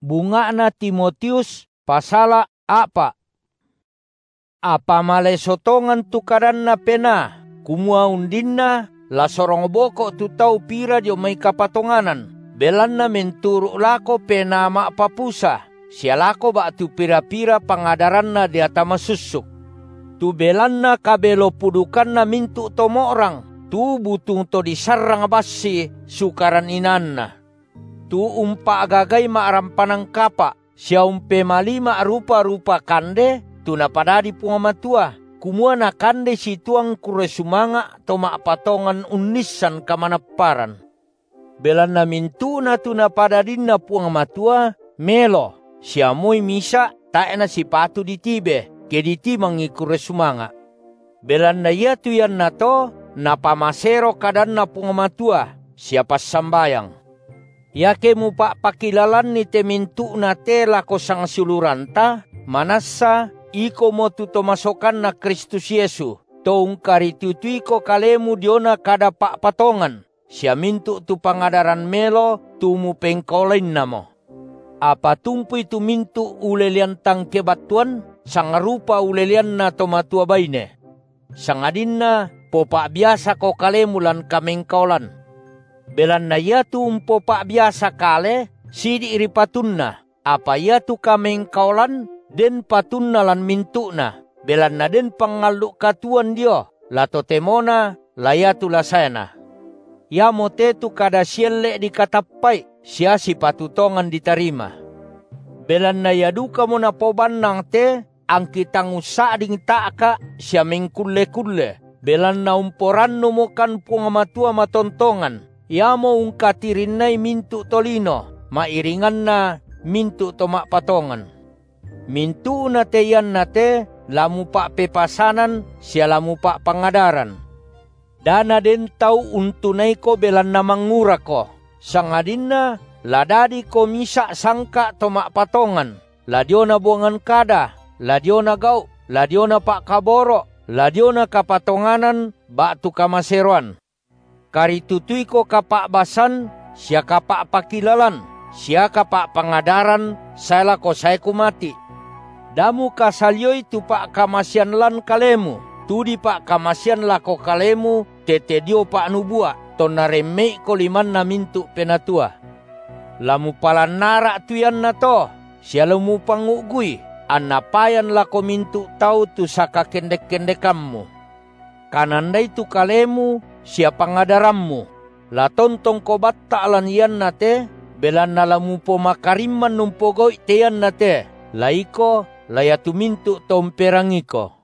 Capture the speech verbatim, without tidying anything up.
Bunga na Timotius pasala apa? Apa malay sotongan tu kadan na pena, kumua undin na, la sorong boko tu tau pira dio may kapatonganan, belan na menturu lako pena ma papusa, siya lako ba tu pira-pira pangadaran na dia tamasusuk. Tu belan na kabelo pudukan na mintu tomo orang, tu butung to disarang basi sukaran inan na. Tu umpa agagay maarampanang kapa, siya umpe malima rupa-rupa kande, tu napadadi pungamatua, kumua na kande si tuang kuresumanga to maapatongan unisan kamanaparan. Belan na mintu na tu napadadin na pungamatua, melo, siya mo'y misa, tae na si patu di tibe, kediti mangi kuresumanga. Belan na iya tu yan na to, napamasero kadan na pungamatua, siya pasambayang. Yake mo pa pakilalan ni temintu na te lako sang suluranta, manasa, iko mo tutomasokan na Kristus Yesu, toong karitutui ko kalemu diona kada pa patongan, siya mintu tu pangadaran melo, tumu pengkolin na mo. Apa tumpuy tu mintu ulelian tang kebatuan, sang rupa ulelian na tomatua baine. Sangadin na, popa biasa ko kalemulan kamengkolan. Belan na yatu umpo pa biasa kale, sidi iri patunna, apa yatu kameng kaulan, den patunna lan mintuna, belan na den pangaluk katuan dio, lato temona, layatu lasana. Ya motetu kada sielle di katapai, siya si patutongan ditarima. Belan na yaduka mo na pobannang te, ang kitang usading taaka, siya mengkulle-kulle, belan na umporan numukan pungamatua matontongan, yamo ungkatirin na'y mintu tolino, mairingan na mintu tomak patongan. Mintu na te yan na te, lamu pa pepasanan, siya lamu pa pangadaran. Dana den tau untunay ko belan na mangura ko. Sangadin na, ladadi ko misa sangka tomak patongan. Ladyo na buangan kada, ladyo na gau, ladyo na pa kaboro, ladyo na kapatonganan, batu kamaseruan. Karitutui ko kapak basan, siya kapak pakilalan, siya kapak pangadaran, saya ko saya kumati. Damu kasalyoy tu pak kamasian lan kalemu, tudi pak kamasian lako kalemu, tete dio pak nubua, tona remei ko liman na mintu penatua. Lamu palan narak tu yan na to, siya lamu pangugui, anapayan lako mintu tau tu saka kendek-kendekamu. Kanandai tu kalemu, siya pangadarammu, la tontong ko batta alan yan na te, belan na lamu po makariman numpogoy te yan na te, laiko, layatumintu tomperangiko.